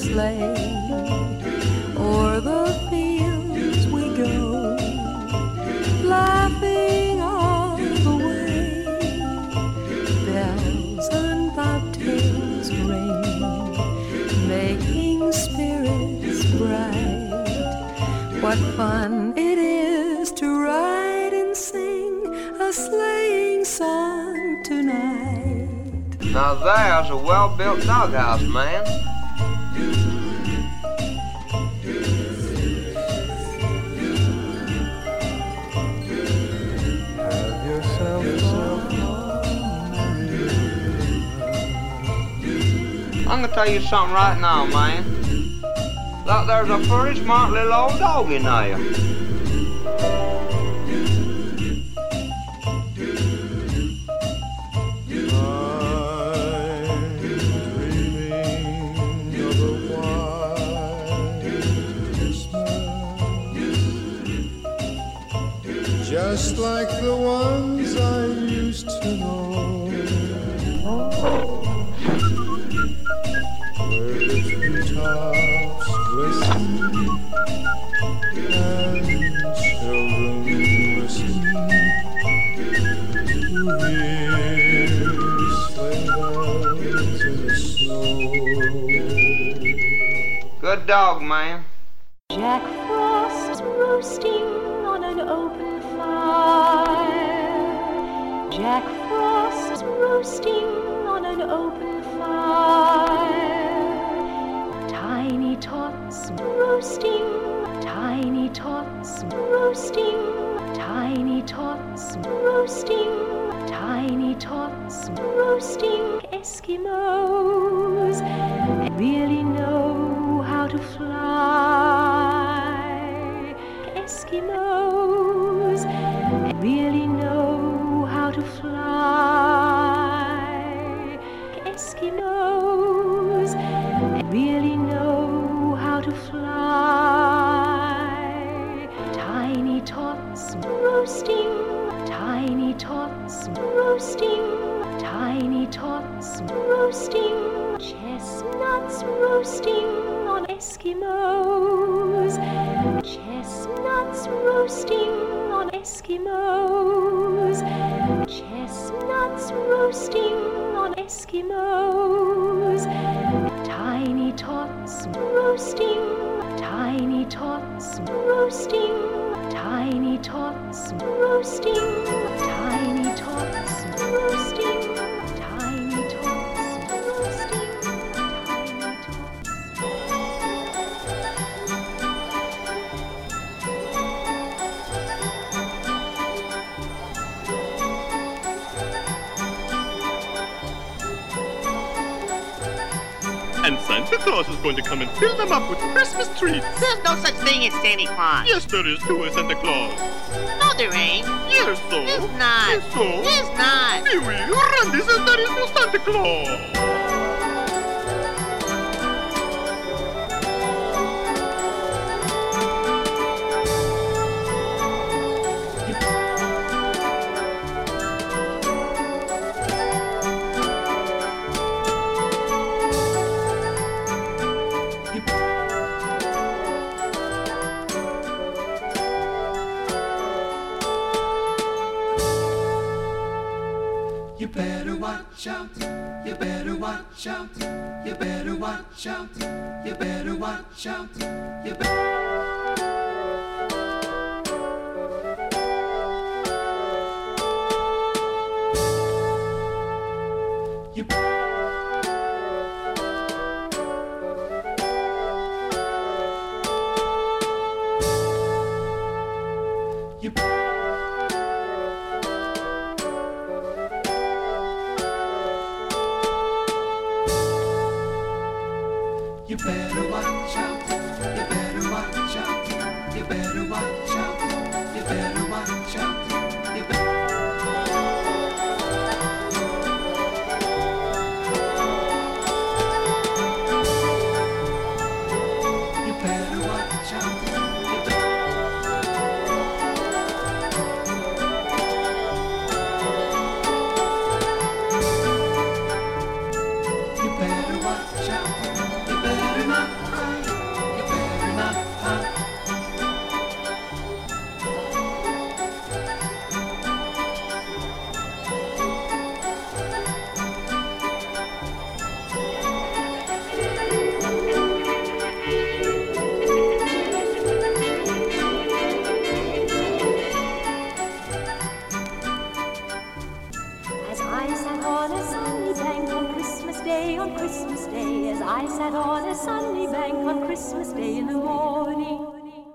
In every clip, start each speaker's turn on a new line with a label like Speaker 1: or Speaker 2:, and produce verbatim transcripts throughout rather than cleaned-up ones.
Speaker 1: sleigh. O'er the fields we go, laughing all the way. Bells and bobtails ring, making spirits bright. What fun it is to ride and sing a sleighing song tonight.
Speaker 2: Now there's a well-built doghouse, man.
Speaker 3: Have yourself
Speaker 2: I'm gonna tell you something right now, man. Look, there's a pretty smart little old dog in there.
Speaker 3: just like the ones I used to know, where the treetops glisten and children listen to hear sleigh bells in the snow.
Speaker 2: Good dog, man.
Speaker 1: Jack Frost's roasting on an open fire. Jack Frost's roasting on an open fire. Tiny tots roasting, tiny tots roasting, tiny tots roasting, tiny tots roasting. Eskimos really know how to fly. Eskimos really know how to fly. Eskimos really know how to fly. Tiny tots roasting, tiny tots roasting, tiny tots roasting. Chestnuts roasting on Eskimos. Chestnuts roasting on Eskimos. Chestnuts roasting on Eskimos. Tiny tots roasting, tiny tots roasting, tiny tots roasting, tiny tots roasting, tiny tots roasting, tiny tots.
Speaker 4: And Santa Claus is going to come and fill them up with Christmas treats.
Speaker 5: There's no such thing as Santa Claus.
Speaker 4: Yes, there is too, a Santa Claus.
Speaker 5: No, there ain't.
Speaker 4: Yes, so.
Speaker 5: There's not.
Speaker 4: Yes, so.
Speaker 5: There's not.
Speaker 4: Pee-wee, Randy says there is no Santa Claus.
Speaker 6: You better watch out, you better watch out, you better watch out, you better watch out, you better. You You You better watch out, you better watch out, you better watch out, you better watch out, you better. You better watch out, you better. You better watch out, you better not.
Speaker 1: sang on Christmas Day in the morning.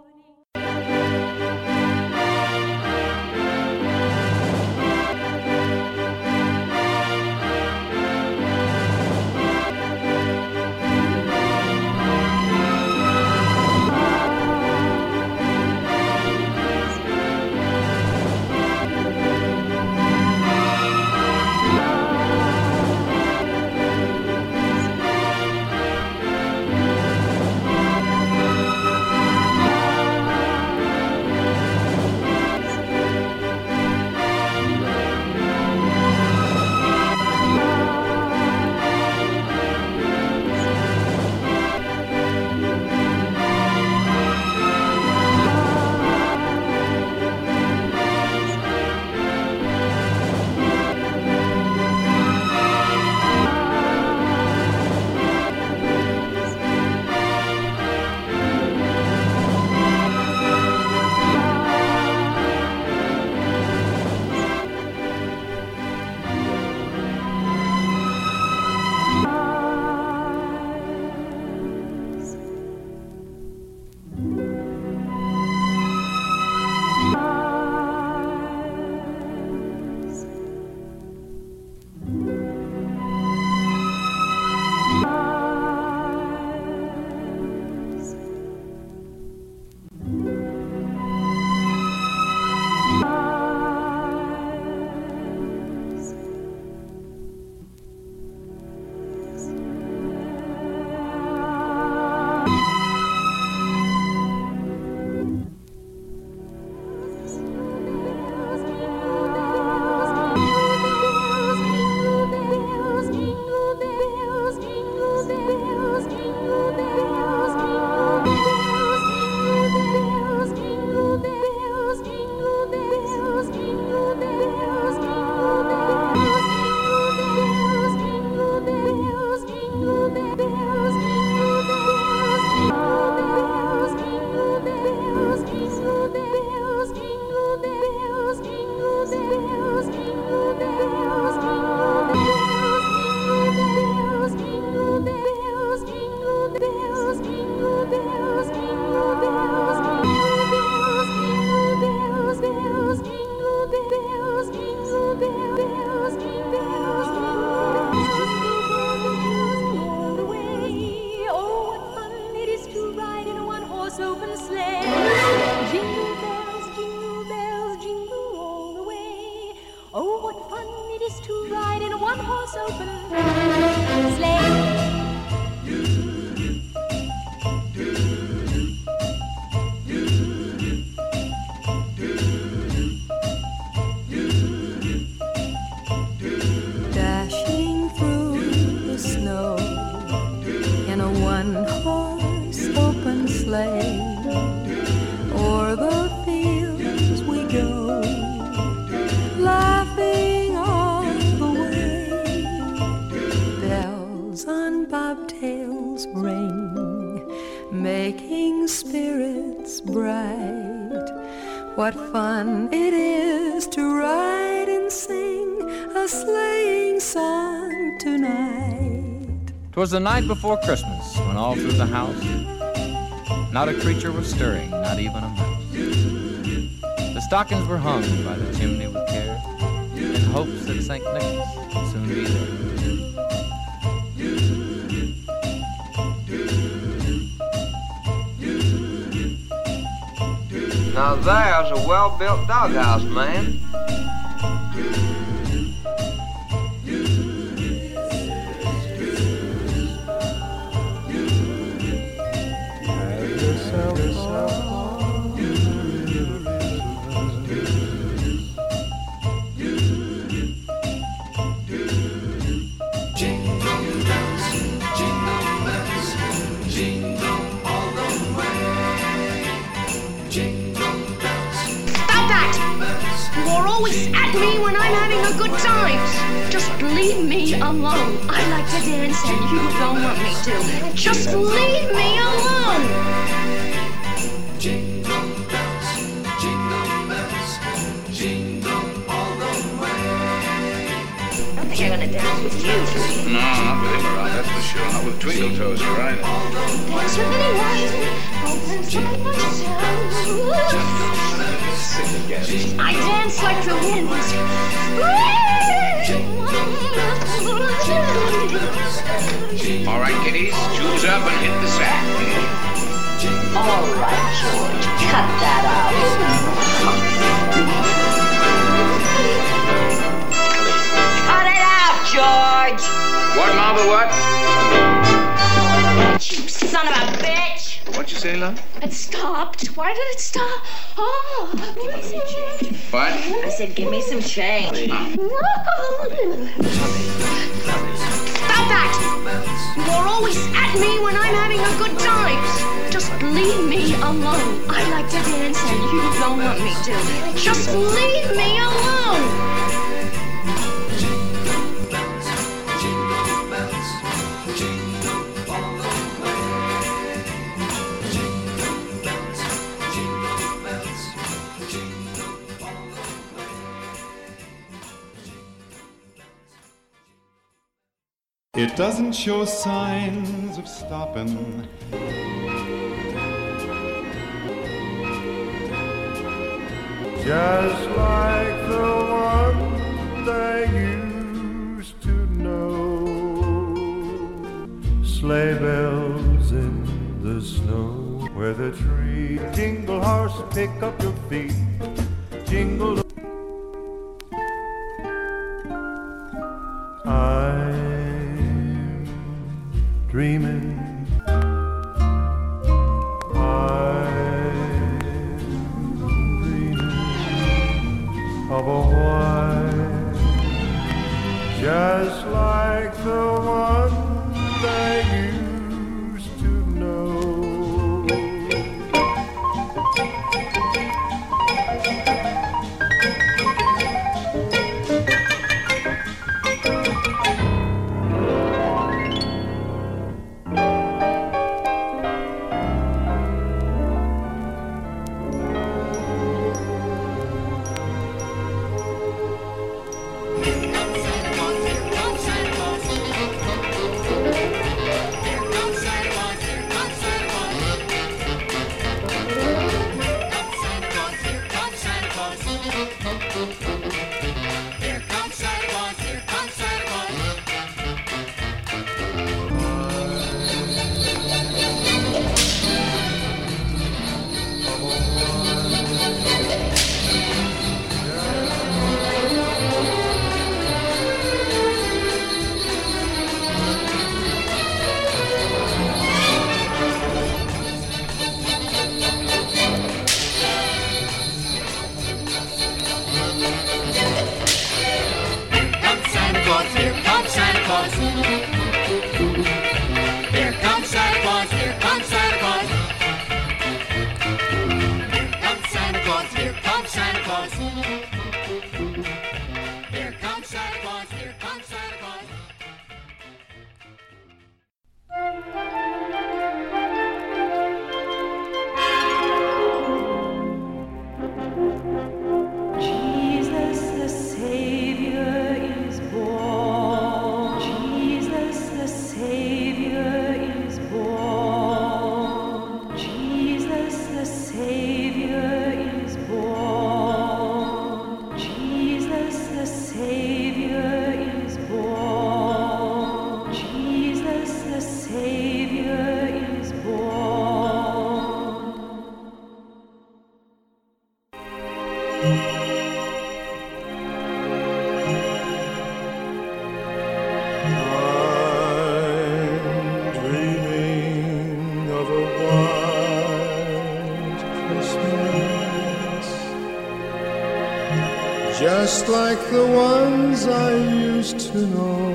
Speaker 7: What fun it is to ride and sing a sleighing song tonight.
Speaker 8: 'Twas the night before Christmas, when all through the house not a creature was stirring, not even a mouse. The stockings were hung by the chimney with care, in hopes that Saint Nicholas would soon be there.
Speaker 2: Now there's a well-built doghouse, man.
Speaker 9: Me when I'm having a good time. Just leave me alone. I like to dance and you don't want me to. Just leave me alone. Jingle bells, jingle bells, jingle all the way. I don't think I'm gonna dance with you.
Speaker 10: No, not with him around, that's for sure. Not with Twinkle Toes, you're right.
Speaker 9: That's I dance like the wind.
Speaker 10: All right, kiddies, choose up and hit the sack.
Speaker 11: All right, George, cut that out. Cut it out, George!
Speaker 10: What, Mama, what?
Speaker 9: You son of a bitch!
Speaker 10: What'd you say, love?
Speaker 9: It stopped. Why did it stop? Oh.
Speaker 10: What?
Speaker 11: I said, give me some change.
Speaker 9: Stop that! You are always at me when I'm having a good time. Just leave me alone. I like to dance and you don't want me to. Just leave me alone.
Speaker 3: It doesn't show signs of stopping. Just like the one I used to know. Sleigh bells in the snow, where the tree jingle horse, pick up your feet, jingle. I'm dreaming. Of a white, just like the one I used to know. Just like the ones I used to know.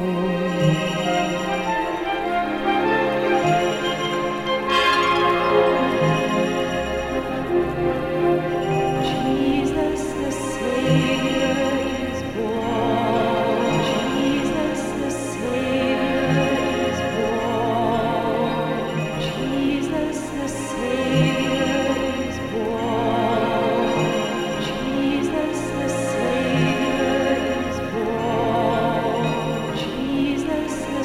Speaker 7: Jesus the Savior is born. Jesus the Savior is born. Jesus the Savior is born. Jesus the Savior is born. Jesus the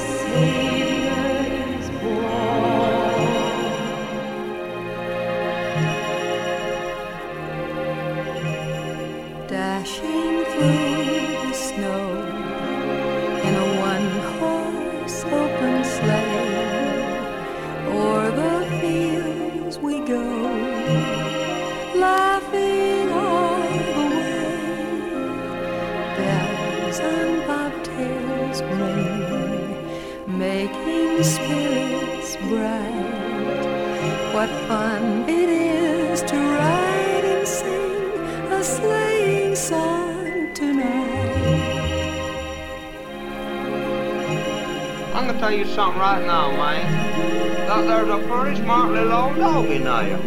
Speaker 7: what fun it is to ride and sing a sleighing song tonight.
Speaker 2: I'm gonna tell you something right now, man. That there's a pretty smart little old dog in there.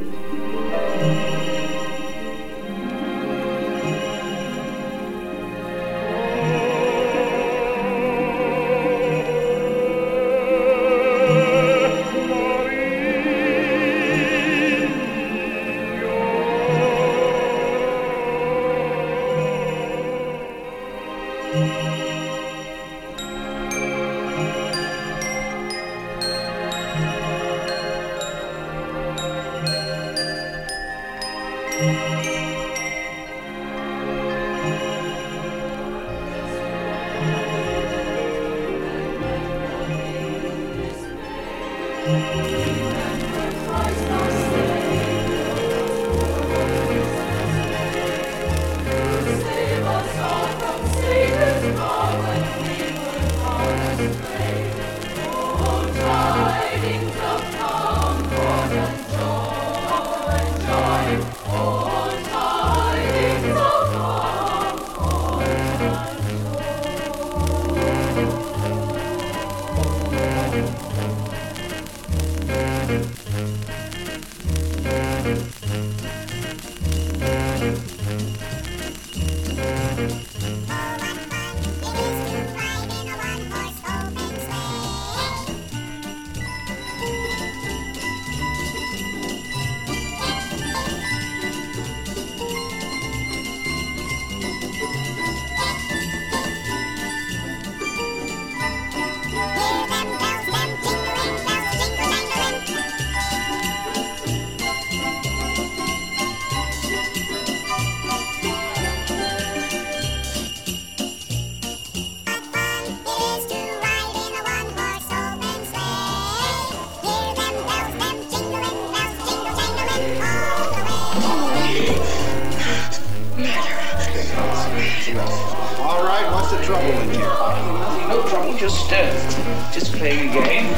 Speaker 10: All right, what's the trouble in here? Nothing, no trouble, just, uh, just playing a game.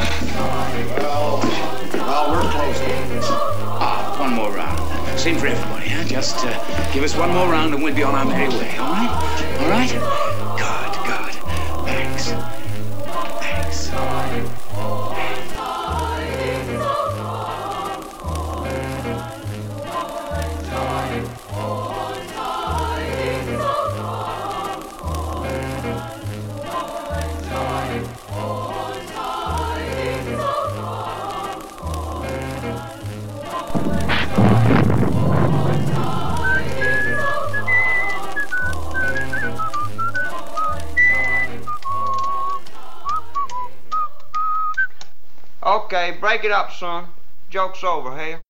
Speaker 6: Well, well, we're close.
Speaker 10: Ah, one more round. Same for everybody, huh? Just uh, give us one more round and we'll be on our merry way, all right? All right? Good, good. Thanks. Thanks.
Speaker 2: Okay, break it up, son. Joke's over, hey?